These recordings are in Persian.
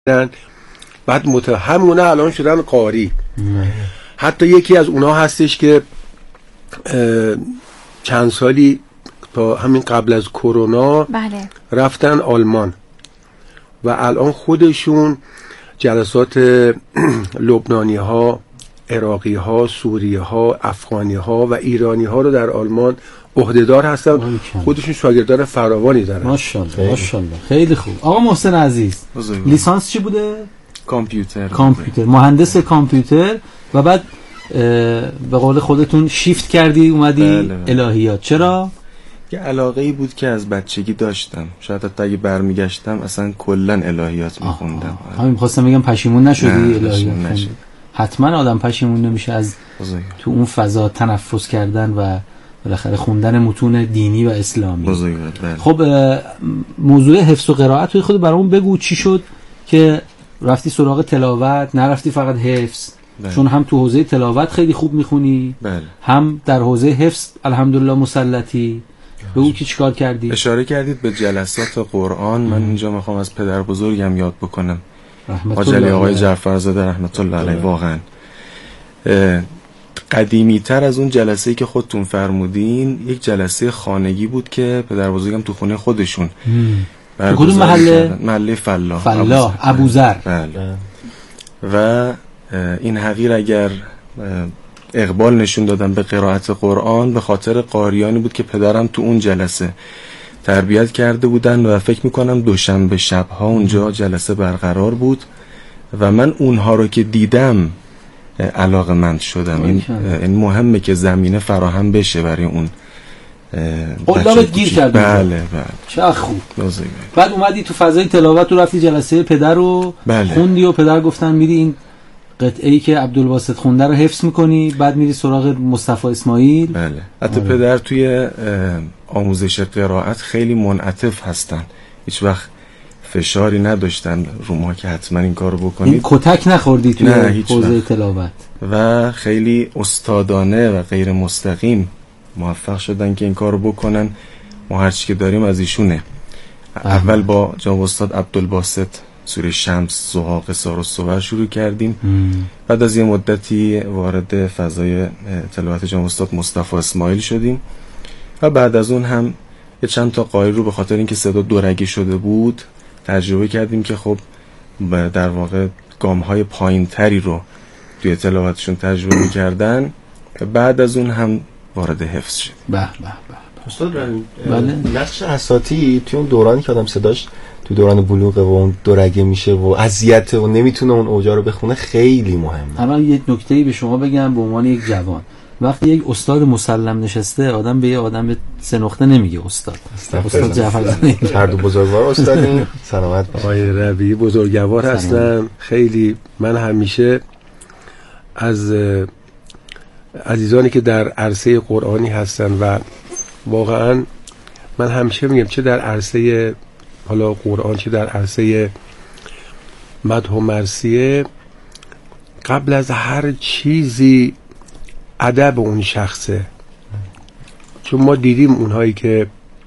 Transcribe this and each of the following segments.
بعد همونه الان شدن قاری. حتی یکی از اونها هستش که چند سالی تا همین قبل از کرونا بله. رفتن آلمان و الان خودشون جلسات لبنانی ها، عراقی ها، سوری ها، افغانی ها و ایرانی ها رو در آلمان عهدهدار هستن. خودشون شاگردان فراوانی دارن. ماشاءالله ماشاءالله. خیلی خوب. آقا محسن عزیز لیسانس چی بوده؟ کامپیوتر. مهندس کامپیوتر و بعد به قول خودتون شیفت کردی اومدی بله. الهیات. چرا؟ یه علاقه‌ای بود که از بچگی داشتم. شاید حتی اگه برمیگشتم اصلا کلاً الهیات می‌خوندم. همین می‌خواستم بگم پشیمون نشدی الهیات؟ نشد. حتما آدم پشیمون نمیشه از تو اون فضا تنفس کردن و بالاخره خوندن متون دینی و اسلامی. بله. خب موضوع حفظ و قرائت رو خود برامون بگو. چی شد که رفتی سراغ تلاوت، نرفتی فقط حفظ؟ بله. چون هم تو حوزه تلاوت خیلی خوب میخونی، بله. هم در حوزه حفظ الحمدلله مسلطی. بگو که چیکار کردی؟ اشاره کردید به جلسات قرآن. من اینجا میخوام از پدر بزرگم یاد بکنم، حاجی آقای جعفرزاده رحمت الله علیه. واقعا قدیمی تر از اون جلسه‌ای که خودتون فرمودین یک جلسه خانگی بود که پدر بزرگم تو خونه خودشون کدوم محله؟ محله فلاح ابوذر. بله. و این حقیر اگر اقبال نشون دادن به قرائت قرآن به خاطر قاریانی بود که پدرم تو اون جلسه تربیت کرده بودن و فکر میکنم دوشنبه شبها اونجا جلسه برقرار بود و من اونها رو که دیدم علاقه‌مند شدم. این مهمه که زمینه فراهم بشه برای اون قلابت گیر کرد. بله. چه خوب. بعد اومدی تو فضای تلاوت رو رفتی جلسه پدر رو خوندی و پدر گفتن میری این قطعه‌ای که عبدالباسط خونده رو حفظ میکنی، بعد میری سراغ مصطفی اسماعیل. بله. حتی پدر توی آموزش قرائت خیلی منعطف هستن، هیچ وقت فشاری نداشتن رو ما که حتما این کارو بکنید. این کتک نخوردی توی حوزه تلاوت؟ و خیلی استادانه و غیر مستقیم موفق شدن که این کارو بکنن. ما هرچی که داریم از ایشونه. اول با جناب استاد عبدالباسط سوره شمس، زها، قصار و صور شروع کردیم. بعد از یه مدتی وارد فضای تلاوت جناب استاد مصطفی اسماعیل شدیم و بعد از اون هم یه چند تا قاری رو به خاطر اینکه صدا دورگی شده بود تجربه کردیم که خب در واقع گام‌های پایین‌تری رو توی تلاوتشون تجربه می‌کردن. بعد از اون هم وارد حفظ شد. استاد نقش اساطی توی اون دورانی که آدم صداش تو دوران بلوغه و اون دورگه میشه و اذیت و نمیتونه اون اوجا رو بخونه خیلی مهمه. الان یه نکته‌ای به شما بگم به عنوان یک جوان، وقتی یک استاد مسلم نشسته آدم به یه آدم سه نقطه نمیگه استاد جعفرزاده. هر دو بزرگوار استادین. سلامت آقای ربیعی بزرگوار هستن. خیلی من همیشه از عزیزانی که در عرصه قرآنی هستن و واقعا من همیشه میگم چه در عرصه حالا قرآن چه در عرصه مدح و مرثیه، قبل از هر چیزی ادب اون شخصه. چون ما دیدیم اونهایی که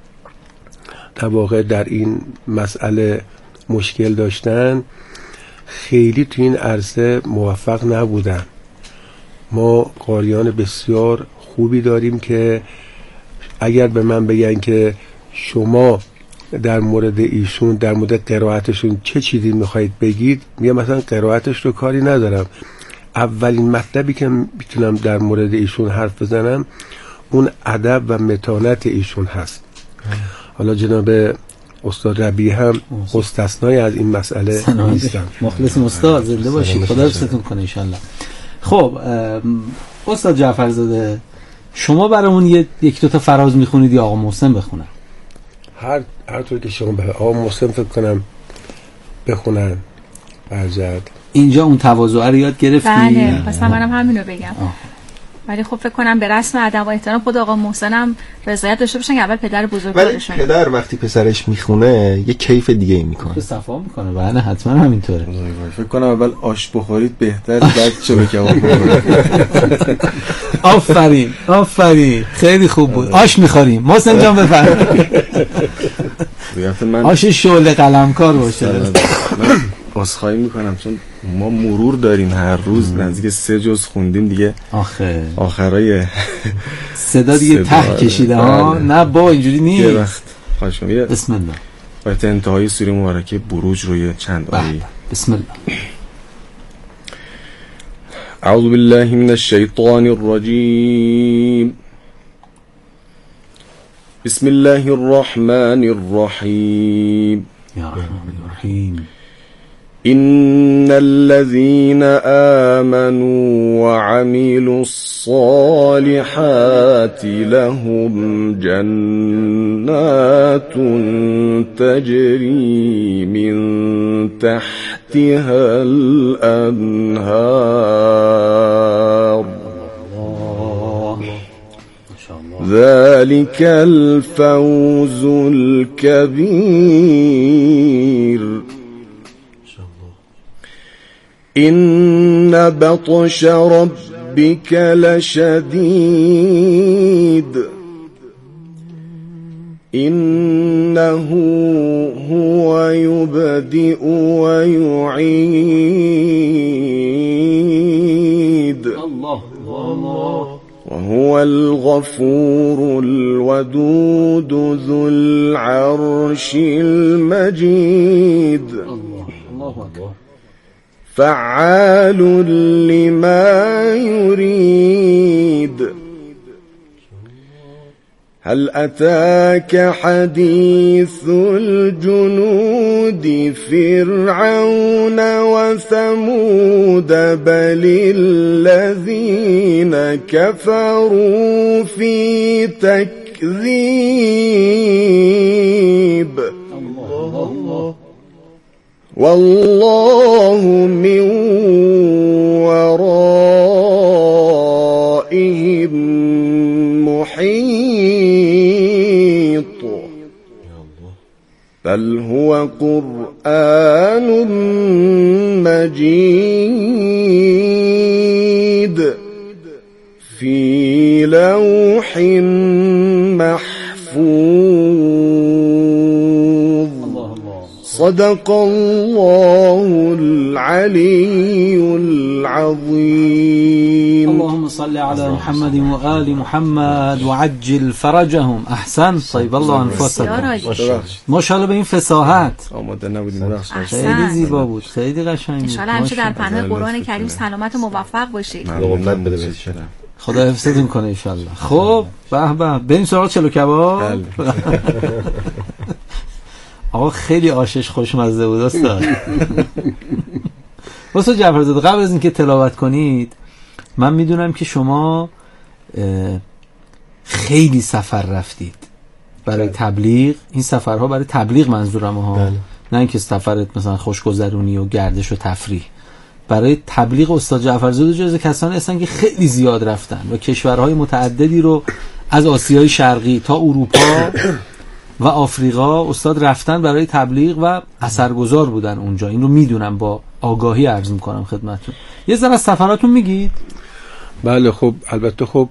در واقع در این مسئله مشکل داشتن خیلی تو این عرصه موفق نبودن. ما قاریان بسیار خوبی داریم که اگر به من بگن که شما در مورد ایشون در مورد قرائتشون چه چیزی میخواید بگید، میگم مثلا قرائتش رو کاری ندارم، اولین مطلبی که میتونم در مورد ایشون حرف بزنم اون ادب و متانت ایشون هست. حالا جناب استاد ربیعی هم مستثنای از این مسئله نیستن. مخلص استاد، زنده باشید، خدا حفظتون کنه ان شاء الله. خب استاد جعفرزاده، شما برامون یک دو تا فراز میخونید یا آقا محسن بخونن؟ هر طور که شما به آقا محسن فکر کنم بخونن. برجد اینجا اون تواضع رو یاد گرفتی؟ بله، پس منم همین رو بگم. ولی خب فکر کنم به رسم ادب و احترام خود آقا محسن هم رضایت داشته باشن که اول پدر بزرگوارشون. ولی پدر وقتی پسرش میخونه یه کیف دیگه ای میکنه، صفا میکنه. بله حتما همینطوره. فکر کنم اول آش بخورید بهتر، بعد چه کباب بخورید. آفرین خیلی خوب بود. آش میخوریم محسن جان، بفرمایید. آش شعله قلمکار باشه. عذرخواهی میکنم چون ما مرور داریم هر روز نزدیک 3 جز خوندیم دیگه. آخرای صدا دیگه ته کشیده ها. نه با اینجوری نیست. یه وقت خواهش می‌کنم بسم الله. باید انتهای سوره مبارکه بروج روی چند آیه. بسم الله. اعوذ بالله من الشیطان الرجیم. بسم الله الرحمن الرحیم. یا رحمان الرحیم. إن الذين آمنوا وعملوا الصالحات لهم جنات تجري من تحتها الأنهار ذلك الفوز الكبير إن بطش ربك لشديد إنه هو يبدئ ويعيد وهو الغفور الودود ذو العرش المجيد فعال لما يريد هل أتاك حديث الجنود فرعون وثمود بل الذين كفروا في تكذيب والله من ورائهم محيط بل هو قرآن مجيد في لوح محفوظ صدق الله العلي العظيم. اللهم صل على محمد وآل محمد وعجل فرجهم. احسن. طيب الله انفاسكم. ماشاءالله به این فصاحت. آماده نبودیم. خیلی زیبا بود. خیلی قشنگ بود. ان شاء الله همیشه در پناه قرآن کریم سلامت و موفق باشید. خدا حفظتون کنه ان شاء الله. خب به به بریم سراغ چلو کباب. آقا خیلی آشش خوشمزه بود استاد. استاد جعفرزاده قبل از اینکه تلاوت کنید من میدونم که شما خیلی سفر رفتید برای تبلیغ. این سفرها برای تبلیغ منظورم ها، نه اینکه سفرت مثلا خوشگذرونی و گردش و تفریح. برای تبلیغ استاد جعفرزاده جزو کسانی هستن که خیلی زیاد رفتن و کشورهای متعددی رو از آسیای شرقی تا اروپا و آفریقا استاد رفتن برای تبلیغ و اثرگذار بودن اونجا. این رو میدونم، با آگاهی عرض میکنم خدمتتون. یه ذره از سفراتون میگید؟ بله خب البته خب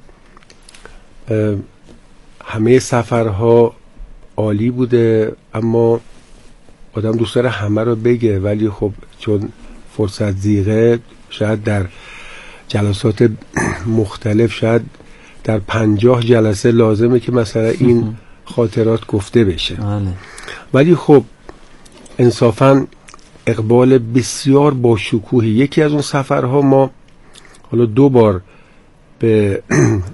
همه سفرها عالی بوده، اما آدم دوست داره همه رو بگه، ولی خب چون فرصت ضیقه شاید در جلسات مختلف شاید در 50 جلسه لازمه که مثلا این خاطرات گفته بشه. ولی خب انصافاً اقبال بسیار با شکوهی. یکی از اون سفرها ما حالا 2 بار به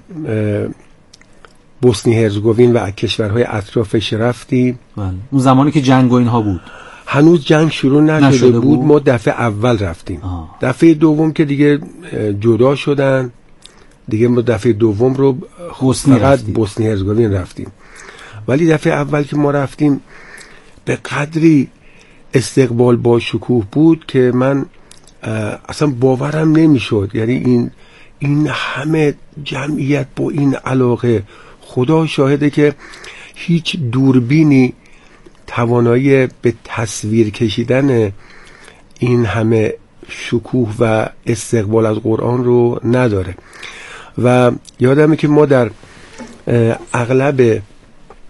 بوسنی هرزگوین و کشورهای اطرافش رفتیم. اون زمانی که جنگ و اینها بود، هنوز جنگ شروع نشده بود. ما دفعه اول رفتیم. دفعه دوم که دیگه جدا شدن دیگه، ما دفعه دوم رو فقط بوسنی هرزگوین رفتیم. ولی دفعه اول که ما رفتیم به قدری استقبال با شکوه بود که من اصلا باورم نمیشد. یعنی این همه جمعیت با این علاقه، خدا شاهده که هیچ دوربینی توانایی به تصویر کشیدن این همه شکوه و استقبال از قرآن رو نداره. و یادمه که ما در اغلب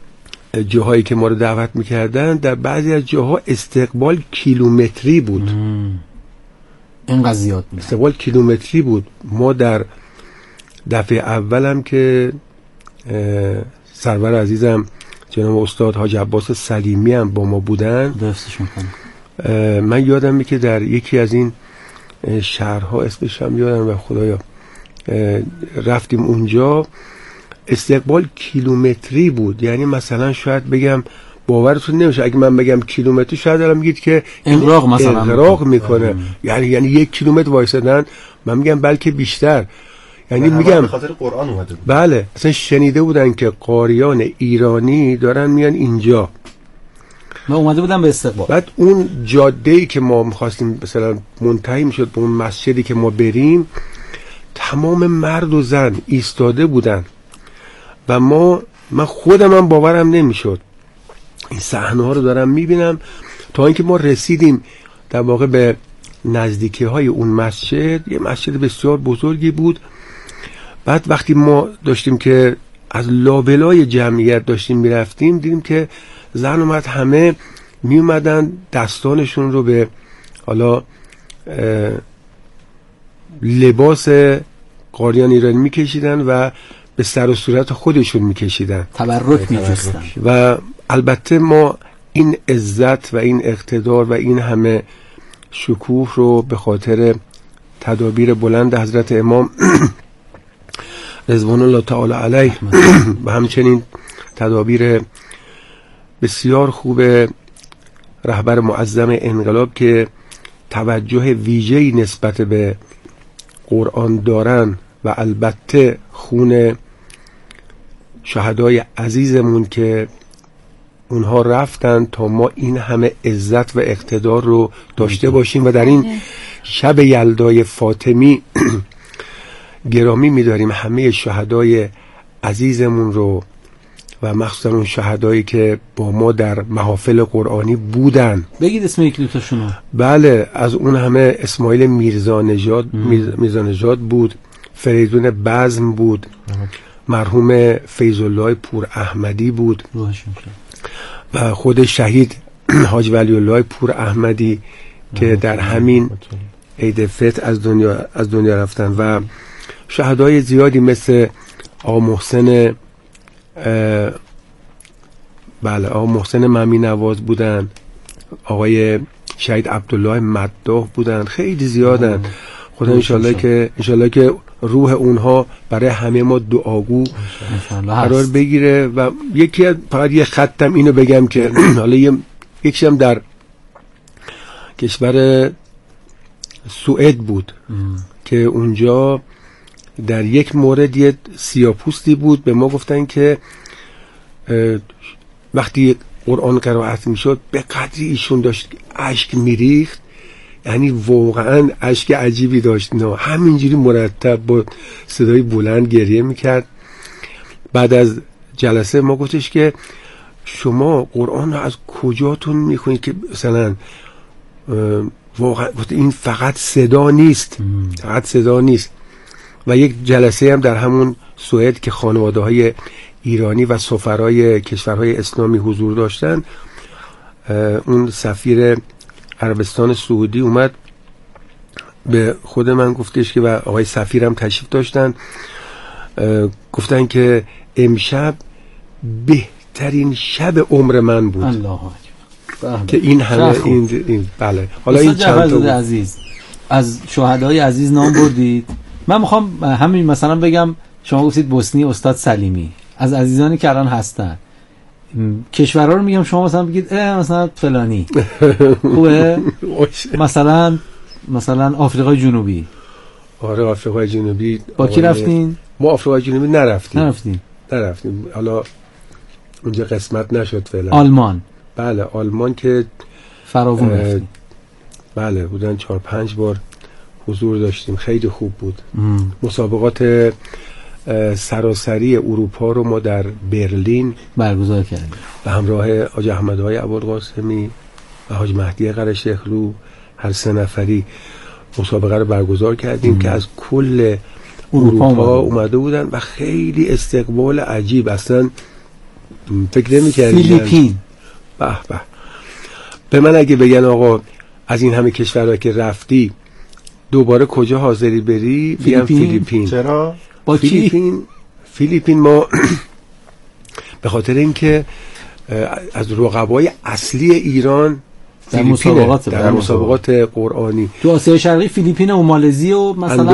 جاهایی که ما رو دعوت میکردن در بعضی از جاها استقبال کیلومتری بود. اینقدر زیاد بود. استقبال کیلومتری بود. ما در دفعه اولم که سرور عزیزم جناب استاد حاج عباس سلیمی هم با ما بودن، من یادمه که در یکی از این شهرها اسمش هم یادم و خدایا رفتیم اونجا، استقبال کیلومتری بود. یعنی مثلا شاید بگم باورتون نمیشه اگه من بگم کیلومتری، شاید الان میگید که اغراق میکنه. یعنی 1 کیلومتر وایسادن، من میگم بلکه بیشتر. یعنی میگم به خاطر قرآن اومده بود. بله، اصلا شنیده بودن که قاریان ایرانی دارن میان اینجا. ما اومده بودم به استقبال. بعد اون جاده‌ای که ما می‌خواستیم مثلا منتهی میشد به اون مسجدی که ما بریم، تمام مرد و زن ایستاده بودن و من خودم باورم نمیشد. این صحنه‌ها رو دارم میبینم تا اینکه ما رسیدیم در واقع به نزدیکی‌های اون مسجد. یه مسجد بسیار بزرگی بود. بعد وقتی ما داشتیم که از لابلای جمعیت داشتیم میرفتیم، دیدیم که زن و مرد همه می اومدن دستانشون رو به حالا لباس قاریان ایرانی میکشیدن و به سر و صورت خودشون میکشیدن، تبرک میجستن. و البته ما این عزت و این اقتدار و این همه شکوه رو به خاطر تدابیر بلند حضرت امام رضوان الله تعالی علیه و همچنین تدابیر بسیار خوب رهبر معظم انقلاب که توجه ویژه‌ای نسبت به قرآن دارن و البته خون شهدای عزیزمون که اونها رفتن تا ما این همه عزت و اقتدار رو داشته باشیم و در این شب یلدای فاطمی گرامی می‌داریم همه شهدای عزیزمون رو و مخصوصا اون شهدایی که با ما در محافل قرآنی بودن. بگید اسم یک دوتاشونو. بله، از اون همه اسماعیل میرزانژاد بود، فریدون بزم بود، مرحوم فیض الله پور احمدی بود و خود شهید حاج ولی الله پور احمدی که در همین عید فطر از دنیا رفتن و شهدای زیادی مثل آقا محسن ممی نواز بودن، آقای شهید عبدالله مداح بودن، خیلی زیادن. خدا انشالله که روح اونها برای همه ما دعاگو قرار بگیره. و فقط یه خطم اینو بگم که حالا یکیشم در کشور سوئد بود که اونجا در یک مورد یه سیاه‌پوستی بود، به ما گفتن که وقتی قرآن قرائت میشد به قدری ایشون داشت اشک میریخت، یعنی واقعا اشک عجیبی داشت، نه همینجوری مرتب با صدای بلند گریه میکرد. بعد از جلسه ما گفتش که شما قرآن رو از کجاتون میخونید که مثلا واقعا این فقط صدا نیست، و یک جلسه هم در همون سوئد که خانواده های ایرانی و سفرای کشورهای اسلامی حضور داشتن، اون سفیر عربستان سعودی اومد به خود من گفتش که و آقای سفیرم تشریف داشتن، گفتن که امشب بهترین شب عمر من بود. الله که این همه این بله. حالا این چند تا عزیز از شهدای عزیز نام بردید، من میخوام همین مثلا بگم شما گفتید بوسنی استاد سلیمی، از عزیزانی که الان هستن کشورها رو میگم، شما مثلا بگید مثلا فلانی خوبه، مثلا آفریقای جنوبی. آره آفریقای جنوبی. با کی رفتین؟ ما آفریقای جنوبی نرفتیم. حالا اونجا قسمت نشد فعلا. آلمان. بله آلمان که فراوون رفتیم. بله بودن 4-5 بار حضور داشتیم، خیلی خوب بود. مسابقات سراسری اروپا رو ما در برلین برگزار کردیم به همراه حاج احمدهای ابوالقاسمی و حاج مهدی قره‌شیخلو، هر 3 نفری مسابقه رو برگزار کردیم که از کل اروپا اومده بودن و خیلی استقبال عجیب. اصلا فکر نمی‌کردم. فیلیپین. به به. به من اگه بگن آقا از این همه کشورها که رفتی دوباره کجا حاضری بری؟ بیام فیلیپین. چرا؟ با فیلیپین ما به خاطر اینکه از رقبای اصلی ایران در مسابقات قرآنی تو آسیای شرقی فیلیپین و مالزی و مثلا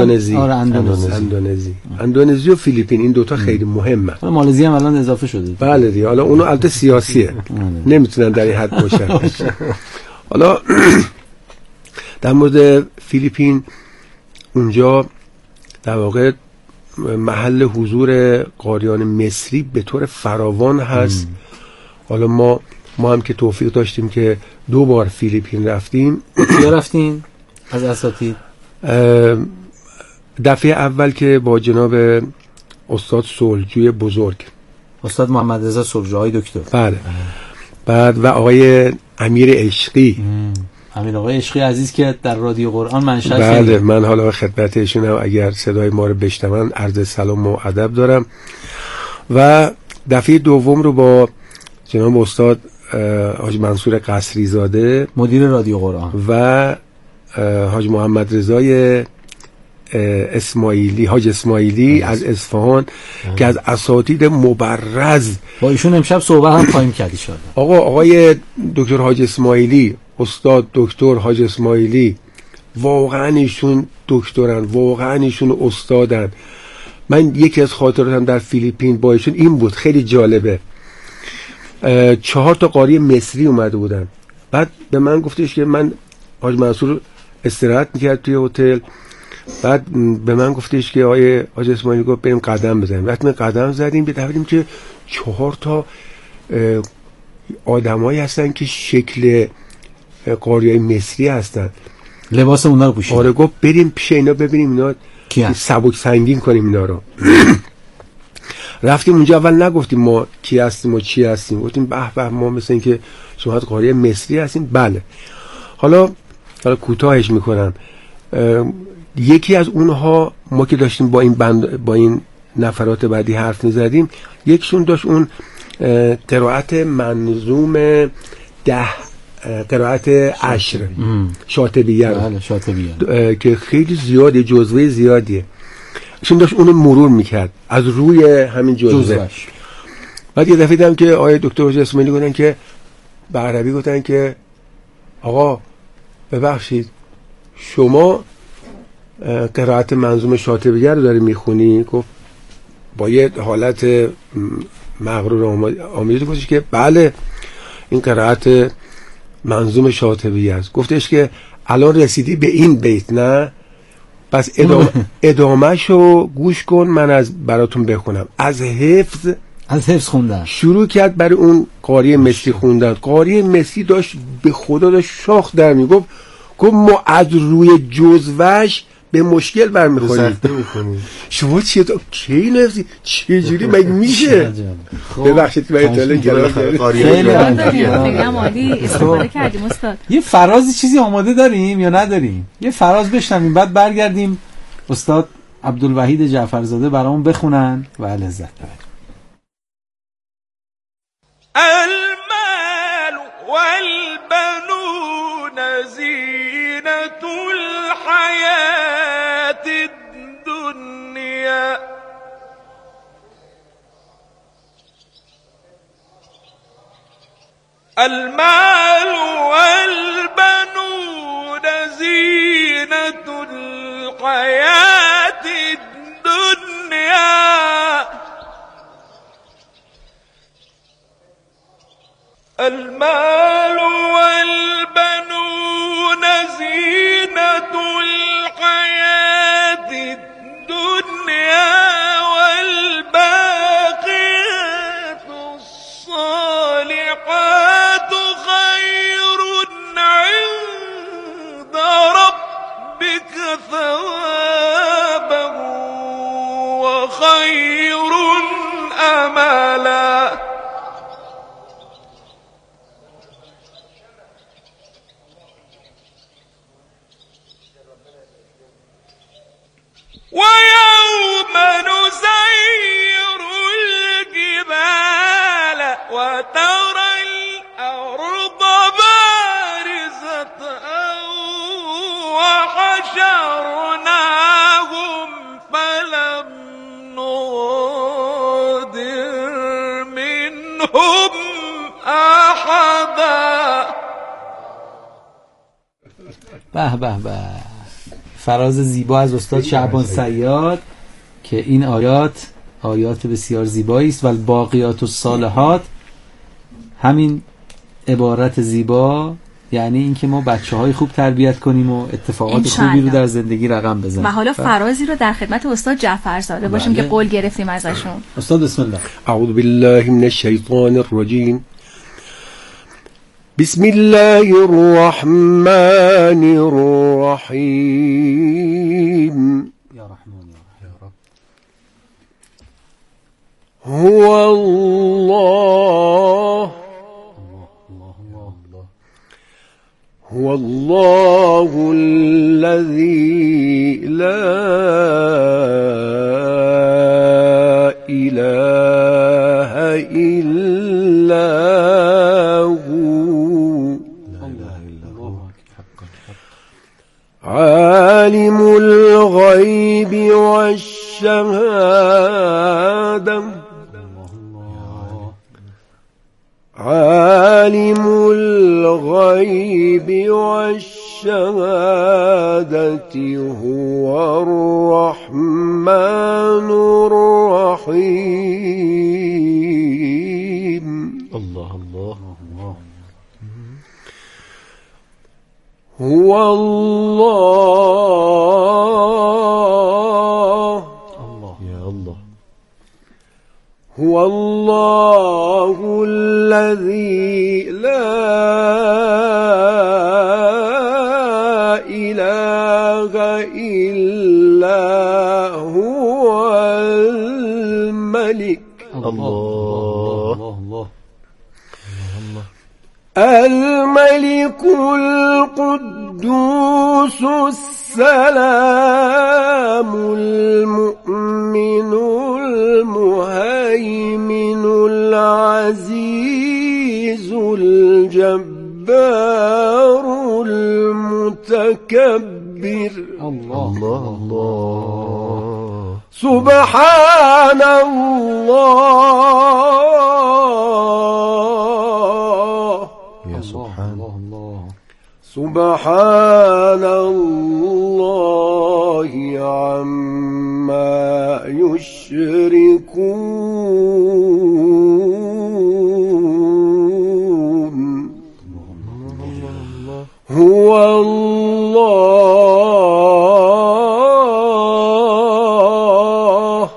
اندونزی و فیلیپین، این دوتا خیلی مهمه. مالزی هم الان اضافه شده. بله دیگه، حالا اونو البته سیاسیه نمیتونن در این حد باشن. حالا در مورد فیلیپین، اونجا در واقع محل حضور قاریان مصری به طور فراوان هست. حالا ما هم که توفیق داشتیم که 2 بار فیلیپین رفتیم. کیا رفتین از اساتید؟ دفعه اول که با جناب استاد صلحجوی بزرگ، استاد محمد رضا صلحجوی دکتر، بله، بعد و آقای امیر عشقی، امیر آقای عشقی عزیز که در رادیو قرآن منشأ، بله، من حالا خدمت ایشونم اگر صدای ما رو بشنون عرض سلام و ادب دارم. و دفعه دوم رو با جناب استاد حاج منصور قصری زاده مدیر رادیو قرآن و حاج محمد رضای اسماعیلی، حاج اسماعیلی از اصفهان که از اساتید مبرز، با ایشون امشب صحبت هم خواهیم کرد ان شاء الله. آقای دکتر حاج اسماعیلی، استاد دکتر حاج اسماعیلی، واقعا ایشون دکترن، واقعا ایشون استادن. من یکی از خاطراتم در فیلیپین با ایشون این بود، خیلی جالبه. 4 تا قاری مصری اومده بودن. بعد به من گفتش که من حاج منصور استراحت میکرد توی هتل، بعد به من گفتش که آقای حاج اسماعیلی گفت بریم قدم بزنیم. وقتی قدم زدیم دیدیم که 4 تا آدمایی هستن که شکل قاریای مصری هستن، لباس اونا رو پوشیدن. آره، گفت بریم پیش اینا ببینیم اینا سبک سنگین کنیم اینا رو. رفتیم اونجا، اول نگفتیم ما کی هستیم و چی هستیم، گفتیم به به ما مثل این که شما قاری مصری هستین. بله. حالا کوتاهش میکنم. یکی از اونها، ما که داشتیم با این نفرات بعدی حرف میزدیم، یکشون داشت اون قرائت منظوم 10 قرائت عشر شاطبیه، بله، شاطبیه که خیلی زیاده، جزوه زیادیه، ایشون داشت اونو مرور میکرد از روی همین جزوه. بعد یه دفعه دیدم که آقای دکتر حاج اسماعیلی گفتن که به عربی گفتن که آقا ببخشید شما قرائت منظوم شاطبیه رو داری میخونی؟ گفت با یه حالت مغرور آمیزی گفتش که بله این قرائت منظوم شاطبیه است. گفتش که الان رسیدی به این بیت نه؟ پس ادامهشو گوش کن، من براتون بخونم. از حفظ خوندن شروع کرد برای اون قاری مصری خوندن. قاری مصری داشت به خدا داشت شاخ در می گفت ما از روی جزوهش به مشکل برمیخوریم. شما کی نفسی چجوری مگه میشه؟ ببخشید من اطلاع گرفتم. خیلی عالی استفاده کردیم استاد. یه فرازی چیزی آماده داریم یا نداریم؟ یه فراز بشنویم بعد برگردیم استاد عبدالوحید جعفرزاده برامون بخونن و لذت ببریم. المال والبنون زینة الحياة الدنيا المال والبنون زينة الحياة الدنيا المال والبنون زينة الحياة الدنيا والباقيات الصالحات خير عند ربك ثوابا وخير أملا ويوم نسير الجبال حشرناهم فلم نغادر منهم أحدا. به به به، فراز زیبا از استاد شعبان صیاد که این آیات بسیار زیبایی است. و الباقیات الصالحات، همین عبارت زیبا یعنی اینکه ما بچه‌های خوب تربیت کنیم و اتفاقات خوبی رو در زندگی رقم بزنیم. و حالا فرازی رو در خدمت استاد جعفرزاده باشیم که قول گرفتیم ازشون. استاد بسم الله. اعوذ بالله من الشیطان الرجیم. بسم الله الرحمن الرحیم. یا رحمان یا رب. هو الله هو الله الذي لا إله إلا هو عالم الغيب والشهادة عالم الغيب والشهادة هو الرحمن الرحيم. الله الله هو الله يا الله هو الله الذي لا إله إلا هو الملك الله الملك القدوس السلام المؤمن المهيمن العزيز الجبار المتكبر. الله سبحان الله يا سبحان الله سبحان الله عما يشركون. هو الله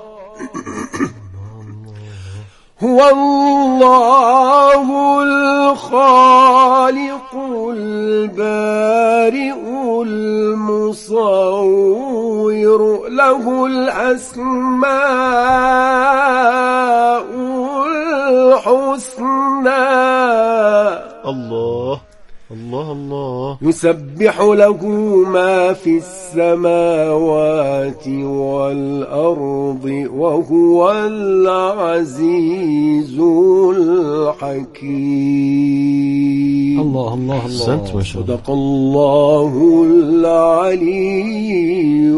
هو الله الخالق البارئ المصور له الأسماء الحسنى. الله الله الله يسبح له ما في السماوات والأرض وهو العزيز الحكيم. الله الله الله. صدق الله العلي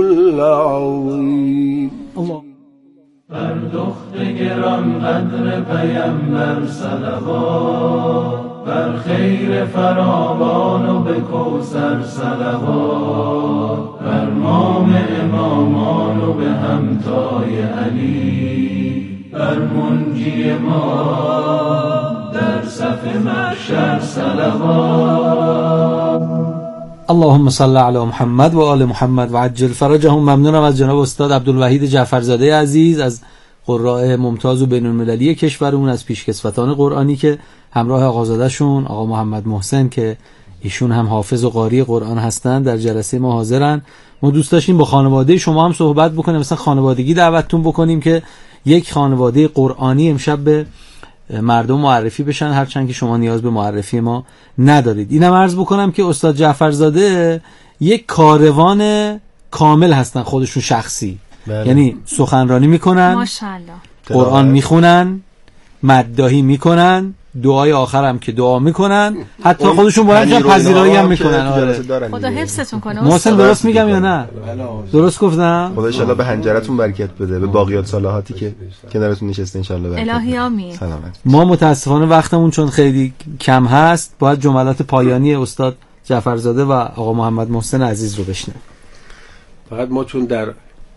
العظيم. الله. بر دخت گران قدر پیامبر صلوات، بر خیر فراوان و به کوثر صلوات، بر مام امامان و به همتای علی، بر منجی ما در صف محشر صلوات. اللهم صل علی محمد و آل محمد و عجل فرجهم. ممنونم از جناب استاد عبدالوحید جعفرزاده عزیز از قراء ممتاز و بین‌المللی کشورمون، از پیشکسوتان قرآنی که همراه آقازاده‌شون آقا محمد محسن که ایشون هم حافظ و قاری قرآن هستن در جلسه ما حاضرن. ما دوست داشتیم با خانواده شما هم صحبت بکنیم، مثلا خانوادگی دعوتتون بکنیم که یک خانواده قرآنی امشب به مردم معرفی بشن، هرچند که شما نیاز به معرفی ما ندارید. اینم عرض بکنم که استاد جعفرزاده یک کاروان کامل هستن خودشون شخصی. بله. یعنی سخنرانی میکنن، ماشاءالله، قرآن میخونن، مداحی میکنن، دعای آخرم که دعا میکنن، حتی خودشون باید پذیرایی هم میکنن. آره. خدا حفظتون کنه. محسن درست میگم یا نه؟ درست گفتم؟ خدا ان شاءالله به حنجرتون برکت بده، به باقیات صالحاتی که کنارتون نشسته ان شاءالله برکت. الهی آمین. ما متاسفانه وقتمون چون خیلی کم هست، باید جملات پایانی استاد جعفرزاده و آقا محمد محسن عزیز رو بشنویم. فقط ما چون در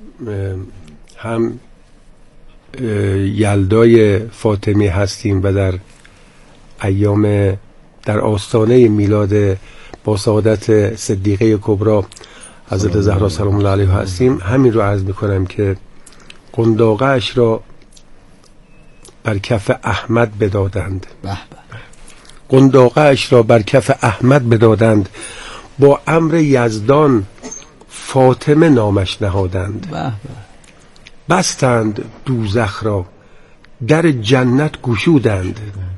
هم یلدای فاطمی هستیم و در ایام در آستانه میلاد با سعادت صدیقه کبرا حضرت زهرا سلام الله علیها هستیم، همین رو عرض میکنم که قنداقه اش را بر کف احمد بدادند، قنداقه اش را بر کف احمد بدادند، با امر یزدان فاطمه نامش نهادند. بستند دوزخ را در جنت گشودند،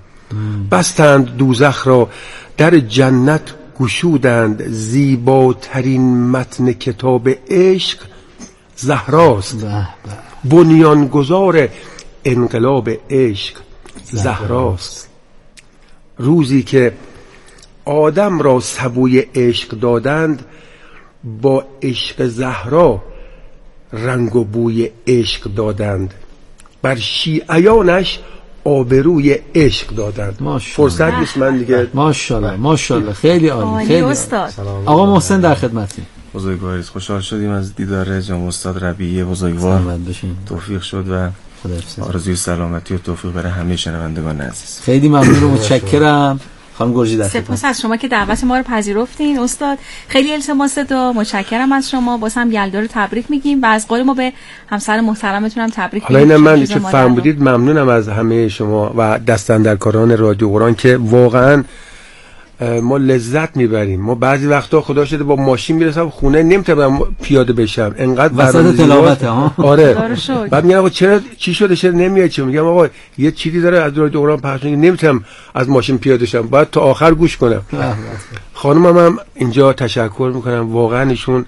بستند دوزخ را در جنت گشودند، زیباترین متن کتاب عشق زهراست، بنیانگذار انقلاب عشق زهراست. روزی که آدم را سبوی عشق دادند، با عشق زهرا رنگ و بوی عشق دادند، بر شیعیانش آبروی عشق دادند. فرصت نیست من دیگه. ماشاءالله ماشاءالله، خیلی عالی، خیلی استاد. آقا محسن در خدمتیم. بزرگوارید، خوشحال شدیم از دیدار جناب استاد ربیعی بزرگوار. توفیق شد و آرزوی سلامتی و توفیق برای همه شنوندگان عزیز. خیلی ممنون و متشکرم. خانم گرجی در خدمت. سپاس از شما که دعوت ما رو پذیرفتین استاد. خیلی التماس دعا، متشکرم از شما. باز هم یلدا رو تبریک میگیم و از قول ما به همسر محترمتون هم تبریک میگیم. حالا من که فرمودید ممنونم از همه شما و دستاندرکاران رادیو قرآن که واقعا ما لذت میبریم. ما بعضی وقتا خدا شده با ماشین میرسم خونه نمیتونم پیاده بشم، انقدر وسط تلاوته ها. آره. بعد میگم آقا چرا چی شده، چرا نمیاد؟ چه میگم آقا یه چیزی داره از رادیو قرآن پخش میشه، نمیتونم از ماشین پیاده شم، باید تا آخر گوش کنم. خانمم هم اینجا تشکر میکنم، واقعا ایشون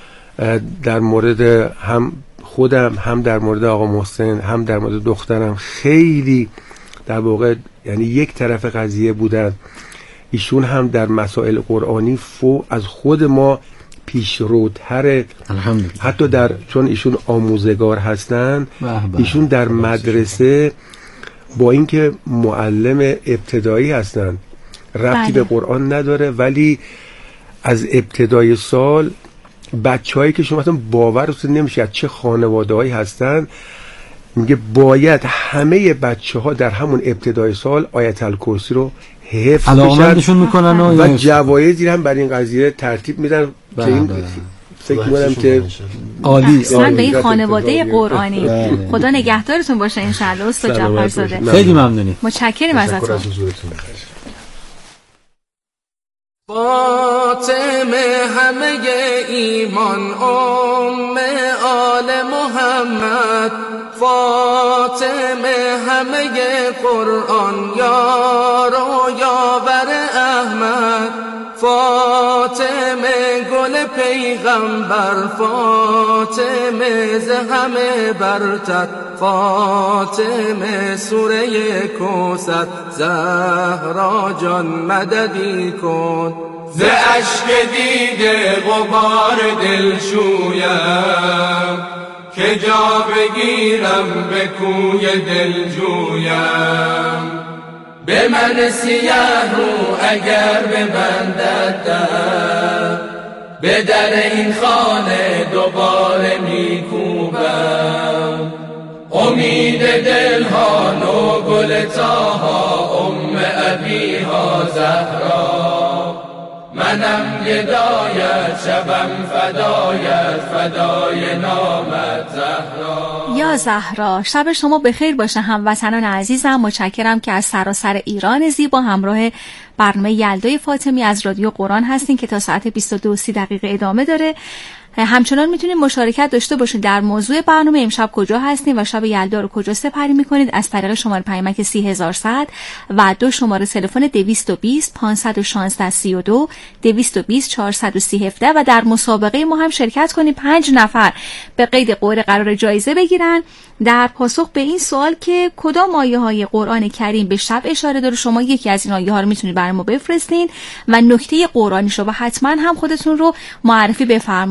در مورد هم خودم، هم در مورد آقا محسن، هم در مورد دخترم خیلی در واقع یعنی یک طرف قضیه بودن. ایشون هم در مسائل قرآنی از خود ما پیشروتره، حتی در چون ایشون آموزگار هستن، ایشون در مدرسه با اینکه معلم ابتدایی هستن ربطی به قرآن نداره، ولی از ابتدای سال بچه‌هایی که شما اصلا باورتون نمیشه چه خانواده‌هایی هستن، میگه باید همه بچه‌ها در همون ابتدای سال آیت الکرسی رو حفظ علاقمندشون میکنن و جوایزی هم برای این قضیه ترتیب میدن که این فکر می‌کنم که عالی اصلا به این خانواده قرآنی خدا نگهدارتون باشه ان شاء الله استاد جعفرزاده. خیلی ممنونیم، متشکرم ازتون. فاطمه همه ایمان ام آل محمد، فاطمه همه قرآن یار و یاور احمد، فاطمه گل پیغمبر، فاطمه ز همه برتر، فاطمه سوره کوثر، زهرا جان مددی کن، ز اشک دیده غبار دل شویم، که جا بگیرم به کوی دل جویم، به من سیاه رو اگر ببندد در، به در این خانه دوباره میکوبم، امید دلها نو گل تاها ام ابیها زهرا، منم گدایت شبم فدایت فدای نامت زهرا. یا زهرا، شب شما بخیر باشه هموطنان عزیزم. متشکرم که از سراسر ایران زیبا همراه برنامه یلدای فاطمی از رادیو قرآن هستین که تا ساعت 22:30 ادامه داره. همچنان میتونید مشارکت داشته باشید در موضوع برنامه. امشب کجا هستین و شب یلدا رو کجا سپری میکنید؟ از طریق شماره پیامک 30100 و 2 شماره تلفن 220 516 32 220 437 و در مسابقه ما هم شرکت کنید. 5 نفر به قید قوره قرار جایزه بگیرن در پاسخ به این سوال که کدام آیه های قرآن کریم به شب اشاره داره. شما یکی از این آیه ها رو میتونید برای ما بفرستین و نکته قرآنیش رو و حتما هم خودتون رو معرفی بفرمایید.